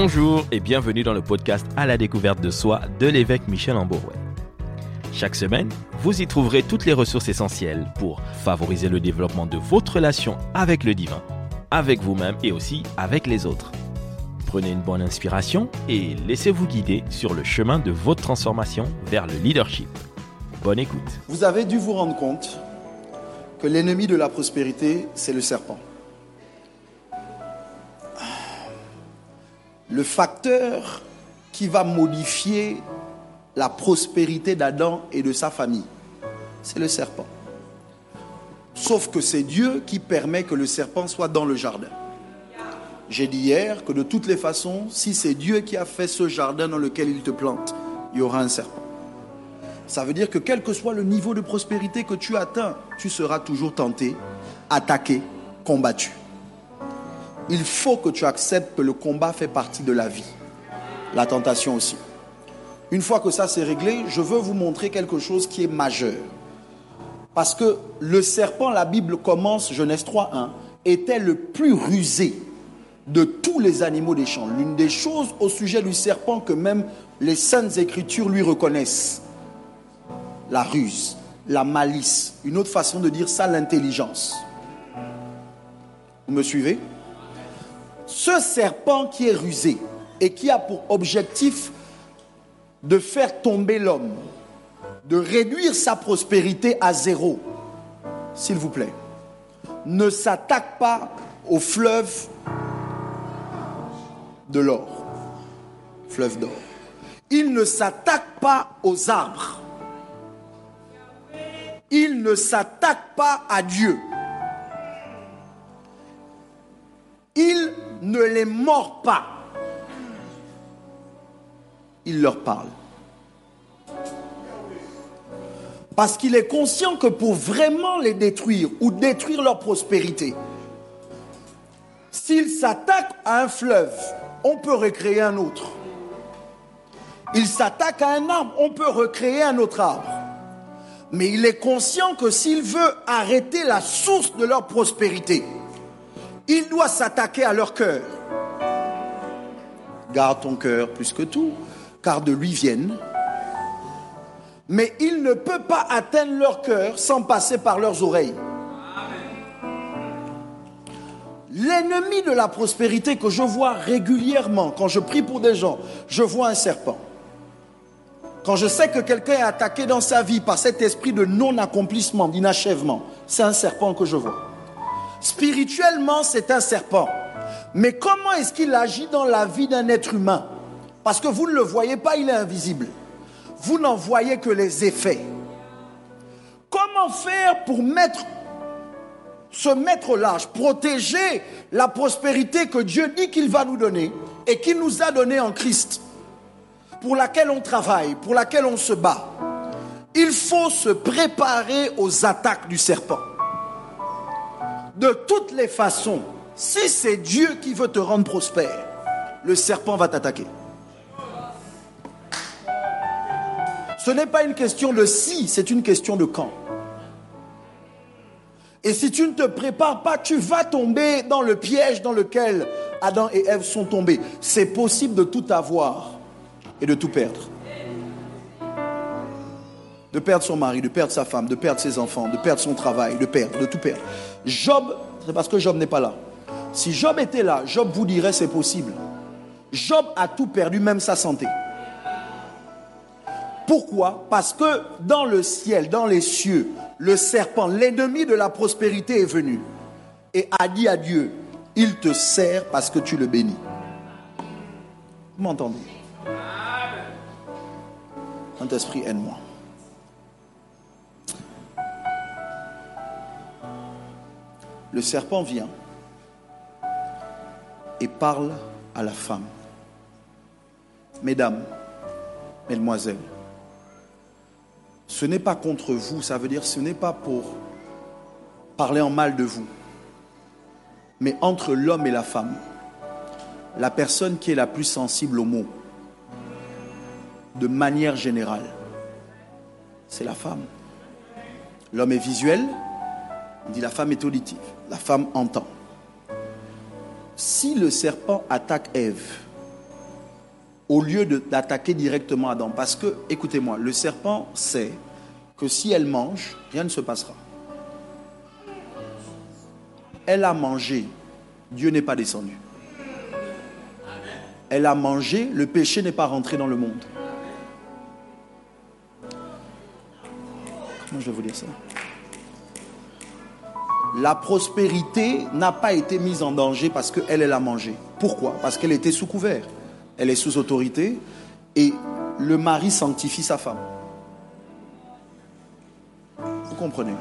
Bonjour et bienvenue dans le podcast À la découverte de soi de l'évêque Michel Amborouet. Chaque semaine, vous y trouverez toutes les ressources essentielles pour favoriser le développement de votre relation avec le divin, avec vous-même et aussi avec les autres. Prenez une bonne inspiration et laissez-vous guider sur le chemin de votre transformation vers le leadership. Bonne écoute. Vous avez dû vous rendre compte que l'ennemi de la prospérité, c'est le serpent. Le facteur qui va modifier la prospérité d'Adam et de sa famille, c'est le serpent. Sauf que c'est Dieu qui permet que le serpent soit dans le jardin. J'ai dit hier que de toutes les façons, si c'est Dieu qui a fait ce jardin dans lequel il te plante, il y aura un serpent. Ça veut dire que quel que soit le niveau de prospérité que tu atteins, tu seras toujours tenté, attaqué, combattu. Il faut que tu acceptes que le combat fait partie de la vie. La tentation aussi. Une fois que ça c'est réglé, je veux vous montrer quelque chose qui est majeur. Parce que le serpent, la Bible commence, Genèse 3:1, était le plus rusé de tous les animaux des champs. L'une des choses au sujet du serpent que même les Saintes Écritures lui reconnaissent. La ruse, la malice. Une autre façon de dire ça, l'intelligence. Vous me suivez ? Ce serpent qui est rusé et qui a pour objectif de faire tomber l'homme, de réduire sa prospérité à zéro, s'il vous plaît, ne s'attaque pas au fleuve de l'or, fleuve d'or. Il ne s'attaque pas aux arbres. Il ne s'attaque pas à Dieu. Il ne les mord pas. Il leur parle. Parce qu'il est conscient que pour vraiment les détruire ou détruire leur prospérité, s'il s'attaque à un fleuve, on peut recréer un autre. Il s'attaque à un arbre, on peut recréer un autre arbre. Mais il est conscient que s'il veut arrêter la source de leur prospérité, il doit s'attaquer à leur cœur. Garde ton cœur plus que tout, car de lui viennent. Mais il ne peut pas atteindre leur cœur sans passer par leurs oreilles. L'ennemi de la prospérité que je vois régulièrement, quand je prie pour des gens, je vois un serpent. Quand je sais que quelqu'un est attaqué dans sa vie par cet esprit de non-accomplissement, d'inachèvement, c'est un serpent que je vois. Spirituellement, c'est un serpent. Mais comment est-ce qu'il agit dans la vie d'un être humain? Parce que vous ne le voyez pas, il est invisible. Vous n'en voyez que les effets. Comment faire pour se mettre au large, protéger la prospérité que Dieu dit qu'il va nous donner et qu'il nous a donnée en Christ, pour laquelle on travaille, pour laquelle on se bat? Il faut se préparer aux attaques du serpent. De toutes les façons, si c'est Dieu qui veut te rendre prospère, le serpent va t'attaquer. Ce n'est pas une question de si, c'est une question de quand. Et si tu ne te prépares pas, tu vas tomber dans le piège dans lequel Adam et Ève sont tombés. C'est possible de tout avoir et de tout perdre. De perdre son mari, de perdre sa femme, de perdre ses enfants, de perdre son travail, de tout perdre. Job, c'est parce que Job n'est pas là. Si Job était là, Job vous dirait c'est possible. Job a tout perdu, même sa santé. Pourquoi? Parce que dans le ciel, dans les cieux, le serpent, l'ennemi de la prospérité est venu et a dit à Dieu, il te sert parce que tu le bénis. Vous m'entendez? Saint-Esprit, aide-moi. Le serpent vient et parle à la femme. Mesdames, mesdemoiselles, ce n'est pas contre vous, ça veut dire ce n'est pas pour parler en mal de vous, mais entre l'homme et la femme, la personne qui est la plus sensible aux mots, de manière générale, c'est la femme. L'homme est visuel, on dit la femme est auditive, la femme entend. Si le serpent attaque Ève, au lieu d'attaquer directement Adam. Parce que, écoutez-moi, le serpent sait que si elle mange, rien ne se passera. Elle a mangé, Dieu n'est pas descendu. Elle a mangé, le péché n'est pas rentré dans le monde. Comment je vais vous dire ça? La prospérité n'a pas été mise en danger parce qu'elle a mangé. Pourquoi? Parce qu'elle était sous couvert. Elle est sous autorité et le mari sanctifie sa femme. Vous comprenez?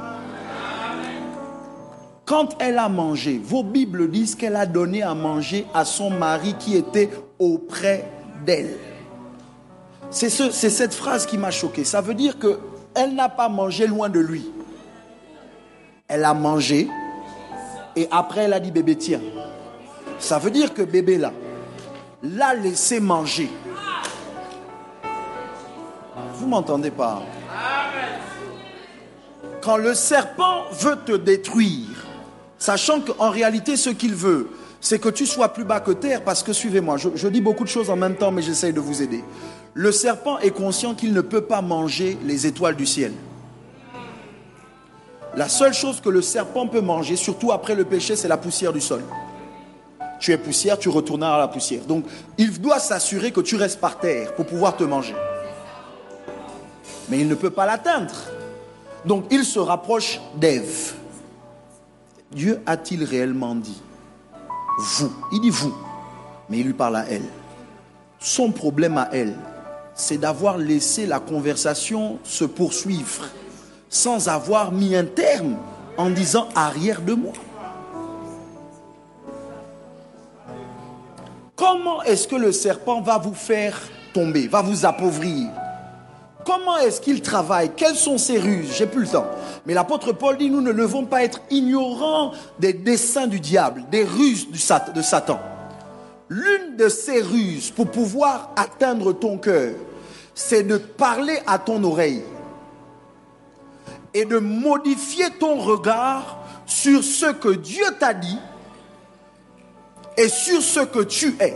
Quand elle a mangé, vos Bibles disent qu'elle a donné à manger à son mari qui était auprès d'elle. C'est cette phrase qui m'a choqué. Ça veut dire qu'elle n'a pas mangé loin de lui. Elle a mangé et après elle a dit bébé tiens. Ça veut dire que bébé là l'a laissé manger. Vous m'entendez pas? Quand le serpent veut te détruire, sachant qu'en réalité ce qu'il veut, c'est que tu sois plus bas que terre, parce que suivez-moi, je dis beaucoup de choses en même temps mais j'essaye de vous aider. Le serpent est conscient qu'il ne peut pas manger les étoiles du ciel. La seule chose que le serpent peut manger, surtout après le péché, c'est la poussière du sol. Tu es poussière, tu retourneras à la poussière. Donc, il doit s'assurer que tu restes par terre pour pouvoir te manger. Mais il ne peut pas l'atteindre. Donc, il se rapproche d'Ève. Dieu a-t-il réellement dit vous? Il dit vous, mais il lui parle à elle. Son problème à elle, c'est d'avoir laissé la conversation se poursuivre sans avoir mis un terme en disant arrière de moi. Comment est-ce que le serpent va vous faire tomber, va vous appauvrir? Comment est-ce qu'il travaille? Quelles sont ses ruses? J'ai plus le temps. Mais l'apôtre Paul dit, nous ne devons pas être ignorants des desseins du diable, des ruses de Satan. L'une de ces ruses pour pouvoir atteindre ton cœur, c'est de parler à ton oreille et de modifier ton regard sur ce que Dieu t'a dit et sur ce que tu es.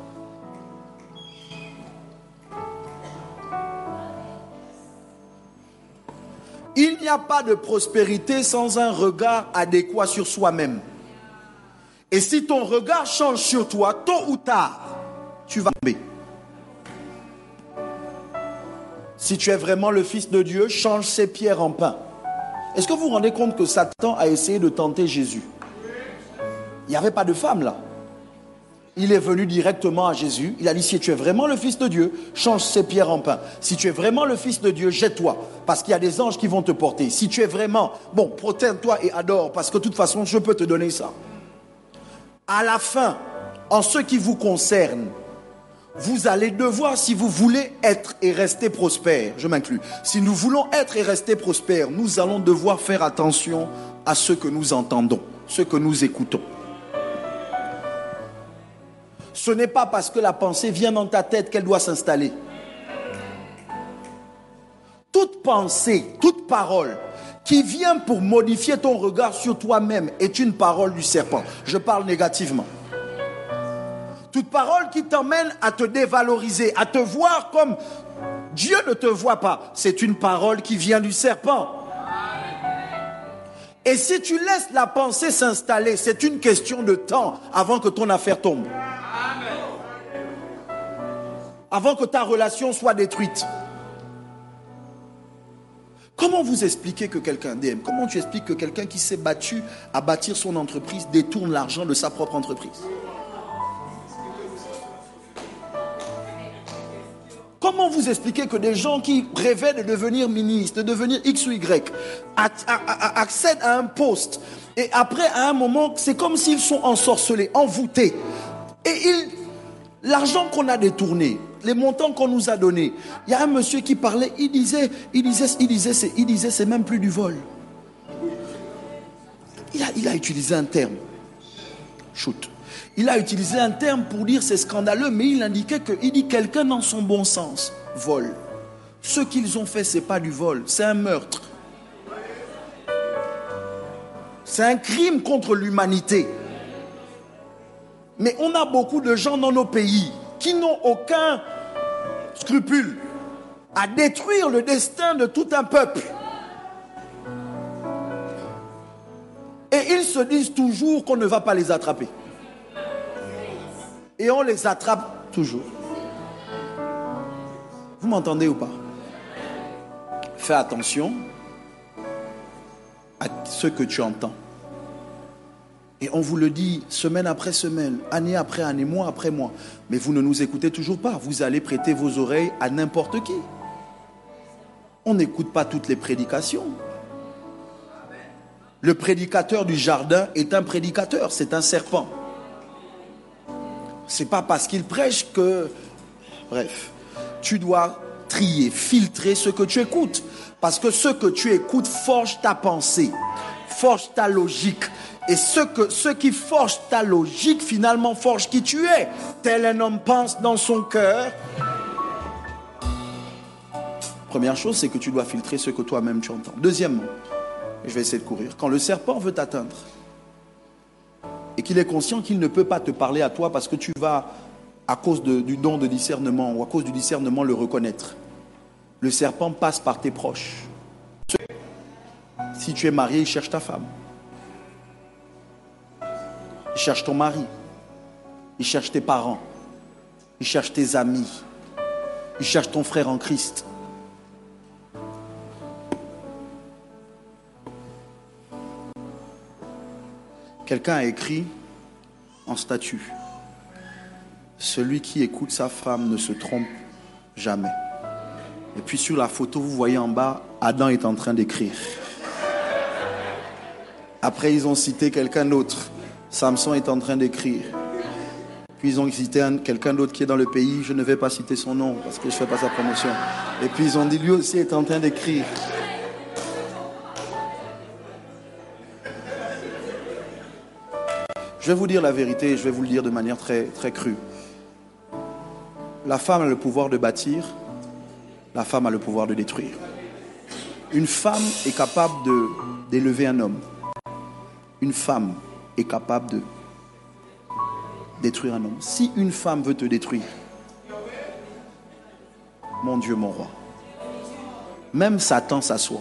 Il n'y a pas de prospérité sans un regard adéquat sur soi-même. Et si ton regard change sur toi, tôt ou tard, tu vas tomber. Si tu es vraiment le Fils de Dieu, change ces pierres en pain. Est-ce que vous vous rendez compte que Satan a essayé de tenter Jésus? Il n'y avait pas de femme là. Il est venu directement à Jésus. Il a dit, si tu es vraiment le Fils de Dieu, change ces pierres en pain. Si tu es vraiment le Fils de Dieu, jette-toi. Parce qu'il y a des anges qui vont te porter. Si tu es vraiment, protège-toi et adore. Parce que de toute façon, je peux te donner ça. À la fin, en ce qui vous concerne, vous allez devoir, si vous voulez être et rester prospère, je m'inclus. Si nous voulons être et rester prospères, nous allons devoir faire attention à ce que nous entendons, ce que nous écoutons. Ce n'est pas parce que la pensée vient dans ta tête qu'elle doit s'installer. Toute pensée, toute parole qui vient pour modifier ton regard sur toi-même est une parole du serpent. Je parle négativement. Toute parole qui t'emmène à te dévaloriser, à te voir comme Dieu ne te voit pas, c'est une parole qui vient du serpent. Et si tu laisses la pensée s'installer, c'est une question de temps avant que ton affaire tombe. Avant que ta relation soit détruite. Comment vous expliquez que quelqu'un DM, comment tu expliques que quelqu'un qui s'est battu à bâtir son entreprise détourne l'argent de sa propre entreprise? Comment vous expliquez que des gens qui rêvaient de devenir ministre, de devenir X ou Y, accèdent à un poste et après à un moment, c'est comme s'ils sont ensorcelés, envoûtés. Et l'argent qu'on a détourné, les montants qu'on nous a donnés, il y a un monsieur qui parlait, il disait, c'est même plus du vol. Il a utilisé un terme. Shoot. Il a utilisé un terme pour dire c'est scandaleux, mais il indiquait qu'il dit quelqu'un dans son bon sens vole. Ce qu'ils ont fait, c'est pas du vol, c'est un meurtre. C'est un crime contre l'humanité. Mais on a beaucoup de gens dans nos pays qui n'ont scrupules à détruire le destin de tout un peuple. Et ils se disent toujours qu'on ne va pas les attraper. Et on les attrape toujours. Vous m'entendez ou pas? Fais attention à ce que tu entends. Et on vous le dit semaine après semaine, année après année, mois après mois. Mais vous ne nous écoutez toujours pas. Vous allez prêter vos oreilles à n'importe qui. On n'écoute pas toutes les prédications. Le prédicateur du jardin est un prédicateur, c'est un serpent. C'est pas parce qu'il prêche que... Bref, tu dois trier, filtrer ce que tu écoutes. Parce que ce que tu écoutes forge ta pensée, forge ta logique. Et ce qui forge ta logique, finalement, forge qui tu es. Tel un homme pense dans son cœur. Première chose, c'est que tu dois filtrer ce que toi-même tu entends. Deuxièmement, je vais essayer de courir. Quand le serpent veut t'atteindre et qu'il est conscient qu'il ne peut pas te parler à toi parce que tu vas, à cause du don de discernement ou à cause du discernement, le reconnaître. Le serpent passe par tes proches. Si tu es marié, il cherche ta femme. Il cherche ton mari. Il cherche tes parents. Il cherche tes amis. Il cherche ton frère en Christ. Quelqu'un a écrit en statut: celui qui écoute sa femme ne se trompe jamais. Et puis sur la photo, vous voyez en bas, Adam est en train d'écrire. Après, ils ont cité quelqu'un d'autre. Samson est en train d'écrire. Puis ils ont cité quelqu'un d'autre qui est dans le pays. Je ne vais pas citer son nom parce que je ne fais pas sa promotion. Et puis ils ont dit lui aussi est en train d'écrire. Je vais vous dire la vérité et je vais vous le dire de manière très, très crue. La femme a le pouvoir de bâtir, la femme a le pouvoir de détruire. Une femme est capable d'élever un homme. Une femme est capable de détruire un homme. Si une femme veut te détruire, mon Dieu, mon roi, même Satan s'assoit.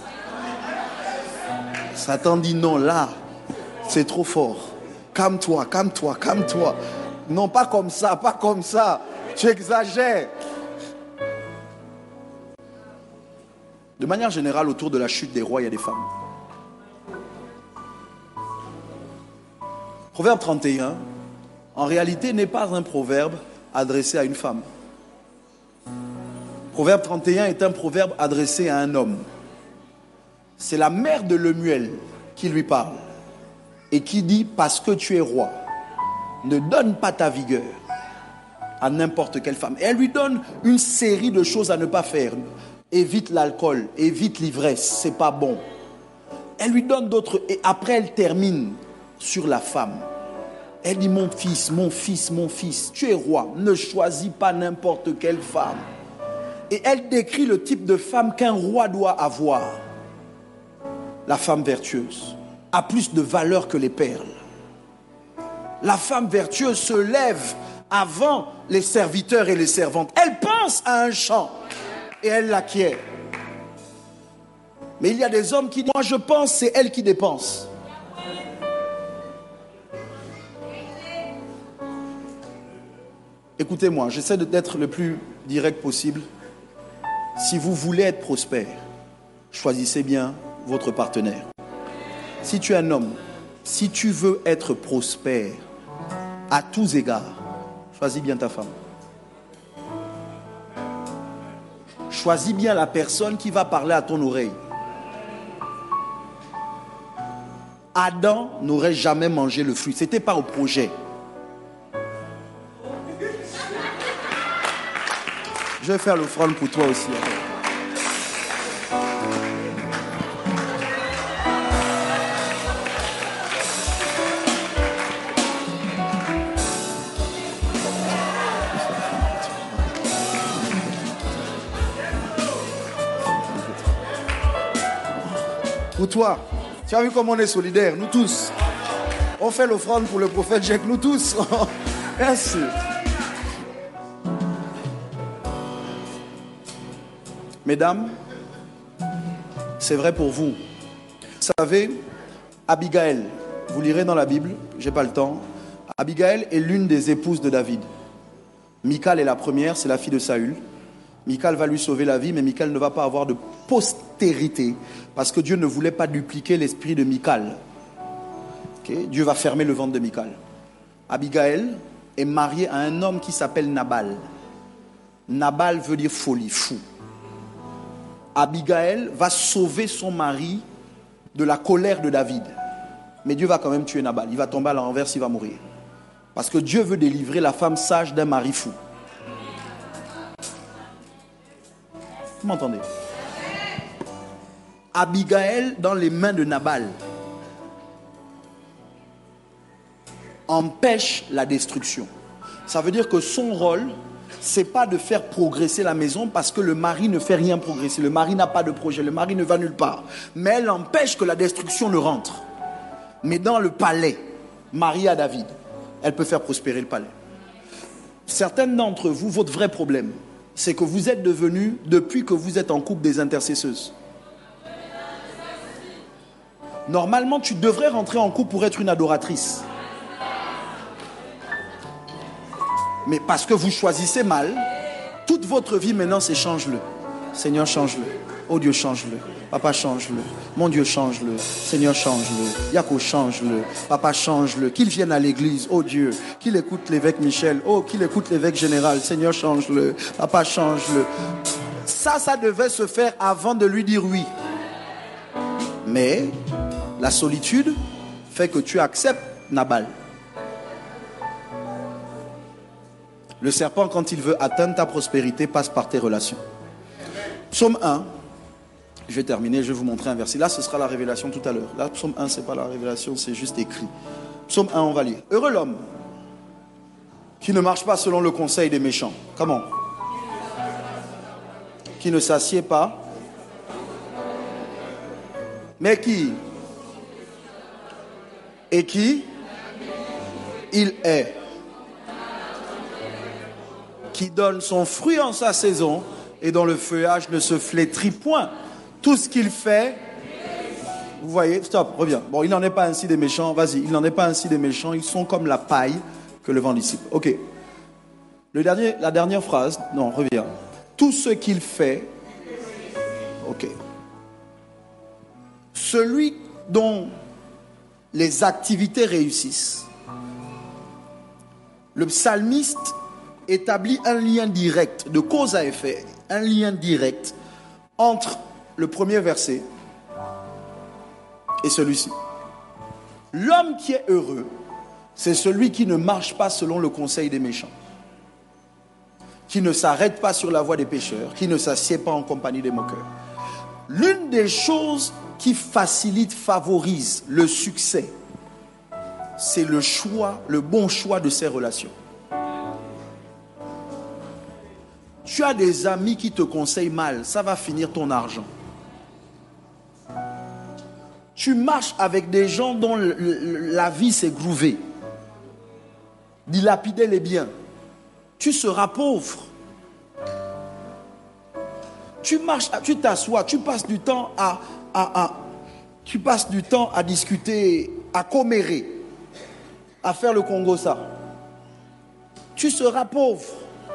Satan dit non, là, c'est trop fort. Calme-toi, calme-toi, calme-toi. Non, pas comme ça, pas comme ça. Tu exagères. De manière générale, autour de la chute des rois, il y a des femmes. Proverbe 31, en réalité, n'est pas un proverbe adressé à une femme. Proverbe 31 est un proverbe adressé à un homme. C'est la mère de Lemuel qui lui parle. Et qui dit, parce que tu es roi, ne donne pas ta vigueur à n'importe quelle femme. Et elle lui donne une série de choses à ne pas faire. Évite l'alcool, évite l'ivresse, c'est pas bon. Elle lui donne d'autres, et après elle termine sur la femme. Elle dit, mon fils, mon fils, mon fils, tu es roi, ne choisis pas n'importe quelle femme. Et elle décrit le type de femme qu'un roi doit avoir. La femme vertueuse a plus de valeur que les perles. La femme vertueuse se lève avant les serviteurs et les servantes. Elle pense à un champ et elle l'acquiert. Mais il y a des hommes qui disent, moi je pense, c'est elle qui dépense. Écoutez-moi, j'essaie d'être le plus direct possible. Si vous voulez être prospère, choisissez bien votre partenaire. Si tu es un homme, si tu veux être prospère à tous égards, choisis bien ta femme. Choisis bien la personne qui va parler à ton oreille. Adam n'aurait jamais mangé le fruit. C'était pas au projet. Je vais faire l'offrande pour toi aussi. Pour toi, tu as vu comme on est solidaires, nous tous. On fait l'offrande pour le prophète Jacques, nous tous. Merci. Mesdames, c'est vrai pour vous. Vous savez, Abigail, vous lirez dans la Bible, j'ai pas le temps. Abigail est l'une des épouses de David. Michal est la première, c'est la fille de Saül. Michal va lui sauver la vie, mais Michal ne va pas avoir de postérité parce que Dieu ne voulait pas dupliquer l'esprit de Michal. Okay? Dieu va fermer le ventre de Michal. Abigail est mariée à un homme qui s'appelle Nabal. Nabal veut dire folie, fou. Abigail va sauver son mari de la colère de David. Mais Dieu va quand même tuer Nabal. Il va tomber à l'envers, il va mourir. Parce que Dieu veut délivrer la femme sage d'un mari fou. Vous m'entendez? Abigail dans les mains de Nabal empêche la destruction. Ça veut dire que son rôle, c'est pas de faire progresser la maison parce que le mari ne fait rien progresser. Le mari n'a pas de projet, le mari ne va nulle part. Mais elle empêche que la destruction ne rentre. Mais dans le palais, mariée à David, elle peut faire prospérer le palais. Certaines d'entre vous, votre vrai problème, c'est que vous êtes devenus, depuis que vous êtes en couple, des intercesseuses. Normalement, tu devrais rentrer en couple pour être une adoratrice. Mais parce que vous choisissez mal, toute votre vie maintenant, c'est change-le. Seigneur, change-le. Oh Dieu, change-le. Papa, change-le. Mon Dieu, change-le. Seigneur, change-le. Yako, change-le. Papa, change-le. Qu'il vienne à l'église. Oh Dieu. Qu'il écoute l'évêque Michel. Oh, qu'il écoute l'évêque général. Seigneur, change-le. Papa, change-le. Ça devait se faire avant de lui dire oui. Mais la solitude fait que tu acceptes Nabal. Le serpent, quand il veut atteindre ta prospérité, passe par tes relations. Psaume 1. Je vais terminer, je vais vous montrer un verset. Là, ce sera la révélation tout à l'heure. Là, psaume 1, ce n'est pas la révélation, c'est juste écrit. Psaume 1, on va lire. Heureux l'homme qui ne marche pas selon le conseil des méchants. Comment? Qui ne s'assied pas. Mais qui? Et qui? Il est. Qui donne son fruit en sa saison et dont le feuillage ne se flétrit point. Tout ce qu'il fait, vous voyez, stop, reviens. Bon, il n'en est pas ainsi des méchants, vas-y, il n'en est pas ainsi des méchants, ils sont comme la paille que le vent dissipe. Ok. La dernière phrase, non, reviens. Tout ce qu'il fait, ok. Celui dont les activités réussissent. Le psalmiste établit un lien direct, de cause à effet, un lien direct entre le premier verset et celui-ci. L'homme qui est heureux, c'est celui qui ne marche pas selon le conseil des méchants, qui ne s'arrête pas sur la voie des pécheurs, qui ne s'assied pas en compagnie des moqueurs. L'une des choses qui facilite, favorise le succès, c'est le choix, le bon choix de ses relations. Tu as des amis qui te conseillent mal, ça va finir ton argent. Tu marches avec des gens dont la vie s'est grouvée, dilapider les biens. Tu seras pauvre. Tu marches, tu t'assois, tu passes du temps à discuter, à commérer, à faire le Congo ça. Tu seras pauvre.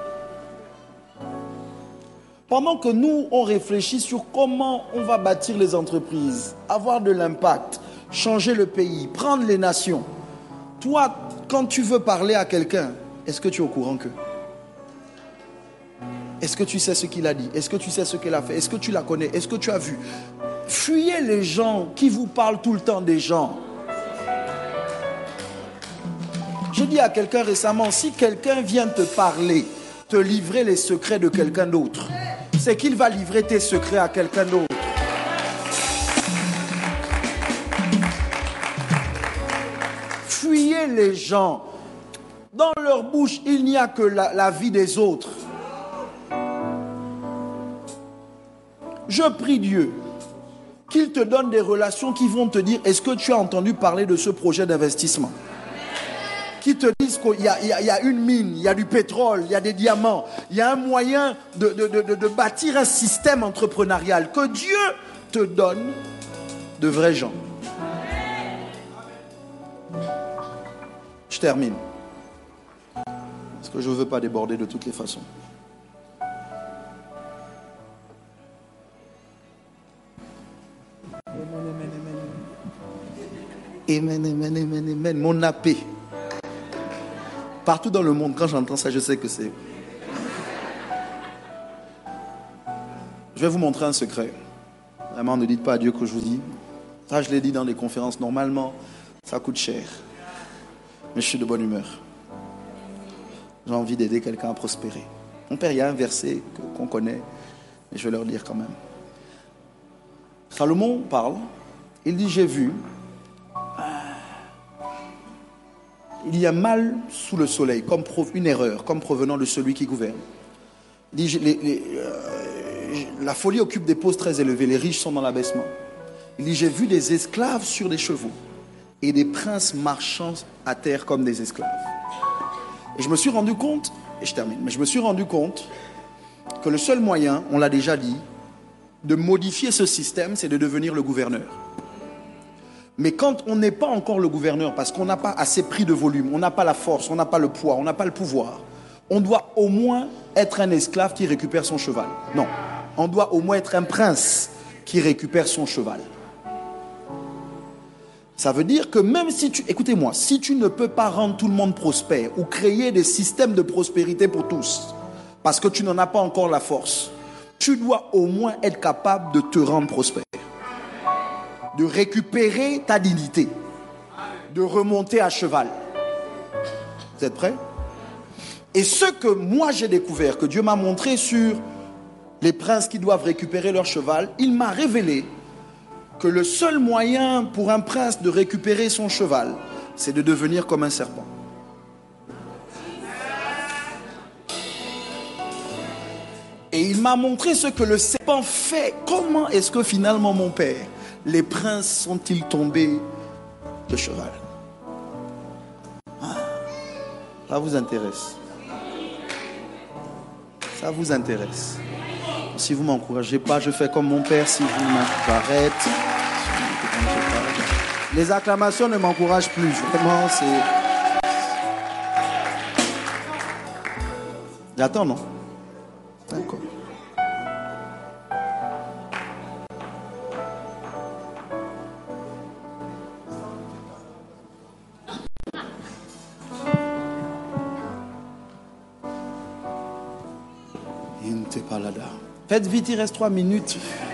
Pendant que nous, on réfléchit sur comment on va bâtir les entreprises, avoir de l'impact, changer le pays, prendre les nations. Toi, quand tu veux parler à quelqu'un, est-ce que tu es au courant que? Est-ce que tu sais ce qu'il a dit? Est-ce que tu sais ce qu'elle a fait? Est-ce que tu la connais? Est-ce que tu as vu? Fuyez les gens qui vous parlent tout le temps des gens. J'ai dit à quelqu'un récemment, si quelqu'un vient te parler, te livrer les secrets de quelqu'un d'autre, c'est qu'il va livrer tes secrets à quelqu'un d'autre. Fuyez les gens. Dans leur bouche, il n'y a que la vie des autres. Je prie Dieu qu'il te donne des relations qui vont te dire, est-ce que tu as entendu parler de ce projet d'investissement? qui te disent qu'il y a une mine, il y a du pétrole, il y a des diamants, il y a un moyen de bâtir un système entrepreneurial, que Dieu te donne de vrais gens. Je termine. Parce que je ne veux pas déborder de toutes les façons. Amen, amen, amen, amen. Mon appé. Partout dans le monde, quand j'entends ça, je sais que c'est... Je vais vous montrer un secret. Vraiment, ne dites pas à Dieu que je vous dis. Ça, je l'ai dit dans les conférences. Normalement, ça coûte cher. Mais je suis de bonne humeur. J'ai envie d'aider quelqu'un à prospérer. Mon père, il y a un verset qu'on connaît, mais je vais leur lire quand même. Salomon parle. Il dit, j'ai vu... Il y a mal sous le soleil, comme une erreur, comme provenant de celui qui gouverne. Il dit, la folie occupe des postes très élevés, les riches sont dans l'abaissement. Il dit, j'ai vu des esclaves sur des chevaux et des princes marchant à terre comme des esclaves. Et je me suis rendu compte, et je termine, mais je me suis rendu compte que le seul moyen, on l'a déjà dit, de modifier ce système, c'est de devenir le gouverneur. Mais quand on n'est pas encore le gouverneur, parce qu'on n'a pas assez pris de volume, on n'a pas la force, on n'a pas le poids, on n'a pas le pouvoir, on doit au moins être un esclave qui récupère son cheval. Non, on doit au moins être un prince qui récupère son cheval. Ça veut dire que même si écoutez-moi, si tu ne peux pas rendre tout le monde prospère ou créer des systèmes de prospérité pour tous, parce que tu n'en as pas encore la force, tu dois au moins être capable de te rendre prospère. De récupérer ta dignité, de remonter à cheval. Vous êtes prêts? Et ce que moi j'ai découvert, que Dieu m'a montré sur les princes qui doivent récupérer leur cheval, il m'a révélé que le seul moyen pour un prince de récupérer son cheval, c'est de devenir comme un serpent. Et il m'a montré ce que le serpent fait. Comment est-ce que finalement, mon père, les princes sont-ils tombés de cheval? Ça vous intéresse? Ça vous intéresse? Si vous ne m'encouragez pas, je fais comme mon père. Si vous m'arrêtez, les acclamations ne m'encouragent plus. Vraiment, c'est... J'attends, non? D'accord. Faites vite, il reste 3 minutes.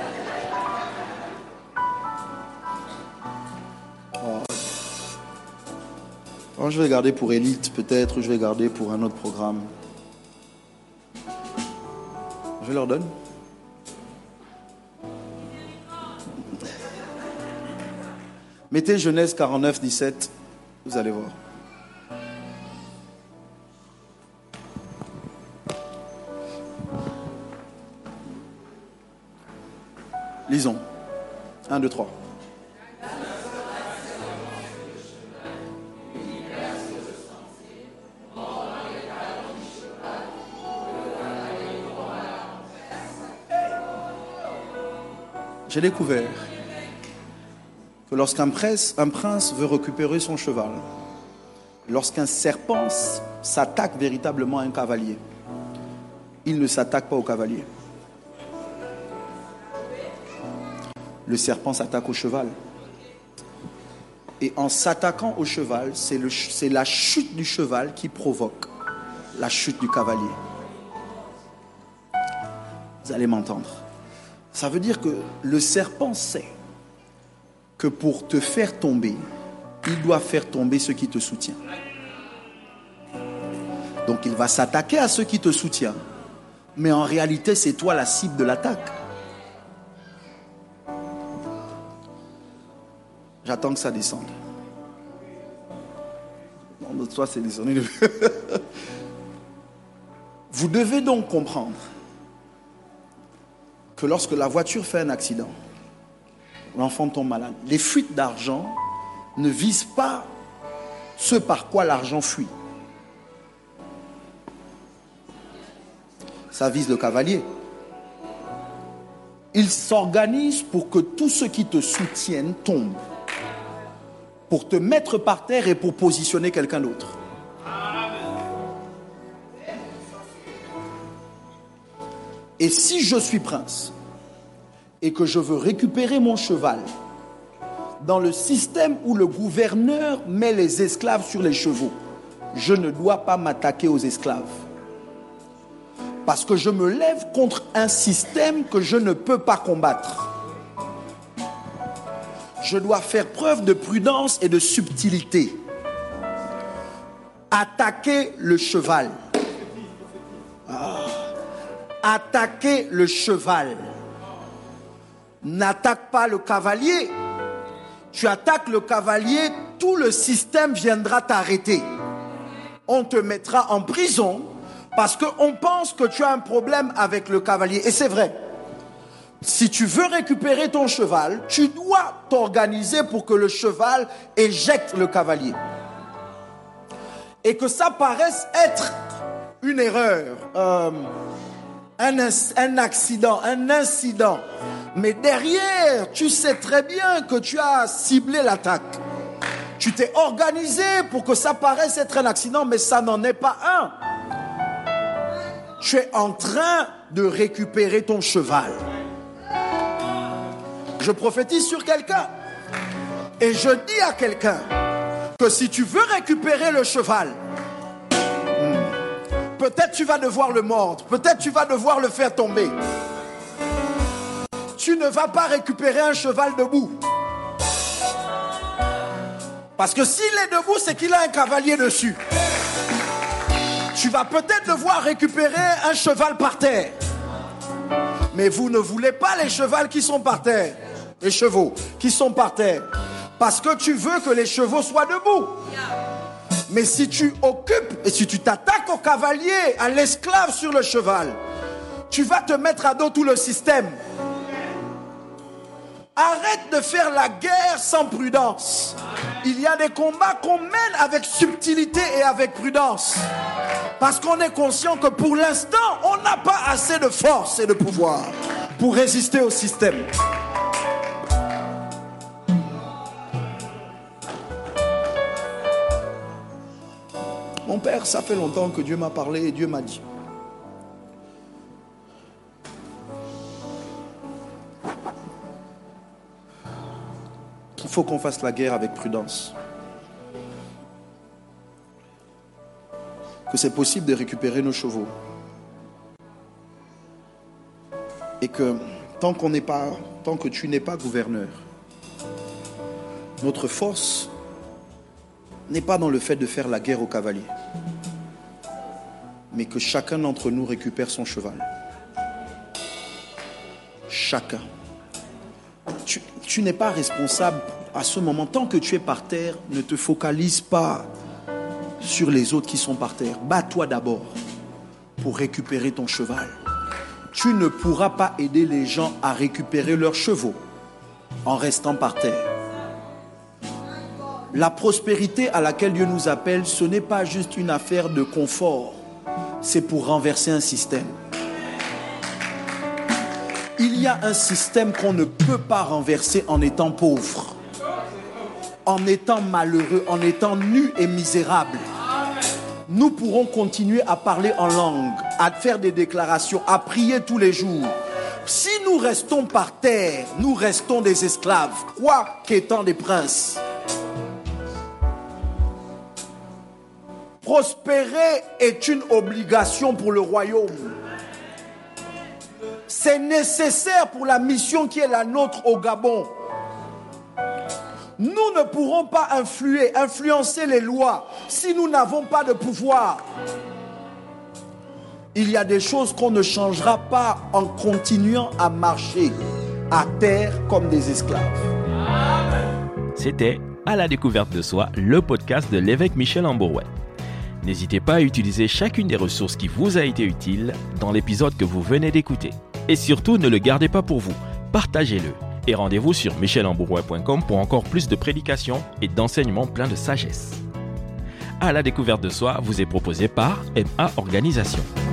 Oh, je vais garder pour Élite, peut-être, ou je vais garder pour un autre programme. Je leur donne. Mettez Genèse 49, 17, vous allez voir. Lisons. 1, 2, 3. J'ai découvert que lorsqu'un prince veut récupérer son cheval, lorsqu'un serpent s'attaque véritablement à un cavalier, il ne s'attaque pas au cavalier. Le serpent s'attaque au cheval. Et en s'attaquant au cheval, c'est la chute du cheval qui provoque la chute du cavalier. Vous allez m'entendre. Ça veut dire que le serpent sait que pour te faire tomber, il doit faire tomber ceux qui te soutiennent. Donc il va s'attaquer à ceux qui te soutiennent. Mais en réalité, c'est toi la cible de l'attaque. J'attends que ça descende. Non, de toi, c'est descendu. Vous devez donc comprendre que lorsque la voiture fait un accident, l'enfant tombe malade, les fuites d'argent ne visent pas ce par quoi l'argent fuit. Ça vise le cavalier. Il s'organise pour que tous ceux qui te soutiennent tombent, pour te mettre par terre et pour positionner quelqu'un d'autre. Et si je suis prince et que je veux récupérer mon cheval dans le système où le gouverneur met les esclaves sur les chevaux, je ne dois pas m'attaquer aux esclaves. Parce que je me lève contre un système que je ne peux pas combattre. Je dois faire preuve de prudence et de subtilité. Attaquer le cheval. Attaquer le cheval. N'attaque pas le cavalier. Tu attaques le cavalier, tout le système viendra t'arrêter. On te mettra en prison parce qu'on pense que tu as un problème avec le cavalier. Et c'est vrai. Si tu veux récupérer ton cheval, tu dois t'organiser pour que le cheval éjecte le cavalier. Et que ça paraisse être une erreur, un accident, un incident. Mais derrière, tu sais très bien que tu as ciblé l'attaque. Tu t'es organisé pour que ça paraisse être un accident, mais ça n'en est pas un. Tu es en train de récupérer ton cheval. Je prophétise sur quelqu'un et je dis à quelqu'un que si tu veux récupérer le cheval, peut-être tu vas devoir le mordre, peut-être tu vas devoir le faire tomber. Tu ne vas pas récupérer un cheval debout. Parce que s'il est debout, c'est qu'il a un cavalier dessus. Tu vas peut-être devoir récupérer un cheval par terre. Mais vous ne voulez pas les chevaux qui sont par terre. Les chevaux qui sont par terre. Parce que tu veux que les chevaux soient debout. Mais si tu occupes et si tu t'attaques au cavalier, à l'esclave sur le cheval, tu vas te mettre à dos tout le système. Arrête de faire la guerre sans prudence. Il y a des combats qu'on mène avec subtilité et avec prudence. Parce qu'on est conscient que pour l'instant, on n'a pas assez de force et de pouvoir pour résister au système. Mon père, ça fait longtemps que Dieu m'a parlé et Dieu m'a dit: il faut qu'on fasse la guerre avec prudence. Que c'est possible de récupérer nos chevaux. Et que tant que tu n'es pas gouverneur, notre force n'est pas dans le fait de faire la guerre aux cavaliers, mais que chacun d'entre nous récupère son cheval. Chacun. Tu n'es pas responsable à ce moment. Tant que tu es par terre, ne te focalise pas sur les autres qui sont par terre. Bats-toi d'abord pour récupérer ton cheval. Tu ne pourras pas aider les gens à récupérer leurs chevaux en restant par terre. La prospérité à laquelle Dieu nous appelle, ce n'est pas juste une affaire de confort. C'est pour renverser un système. Il y a un système qu'on ne peut pas renverser en étant pauvre, en étant malheureux, en étant nu et misérable. Nous pourrons continuer à parler en langue, à faire des déclarations, à prier tous les jours. Si nous restons par terre, nous restons des esclaves, quoi qu'étant des princes. Prospérer est une obligation pour le royaume. C'est nécessaire pour la mission qui est la nôtre au Gabon. Nous ne pourrons pas influencer les lois si nous n'avons pas de pouvoir. Il y a des choses qu'on ne changera pas en continuant à marcher à terre comme des esclaves. C'était À la découverte de soi, le podcast de l'évêque Michel Amborouet. N'hésitez pas à utiliser chacune des ressources qui vous a été utile dans l'épisode que vous venez d'écouter. Et surtout, ne le gardez pas pour vous, partagez-le. Et rendez-vous sur michelambourouet.com pour encore plus de prédications et d'enseignements pleins de sagesse. à la découverte de soi vous est proposé par MA Organisation.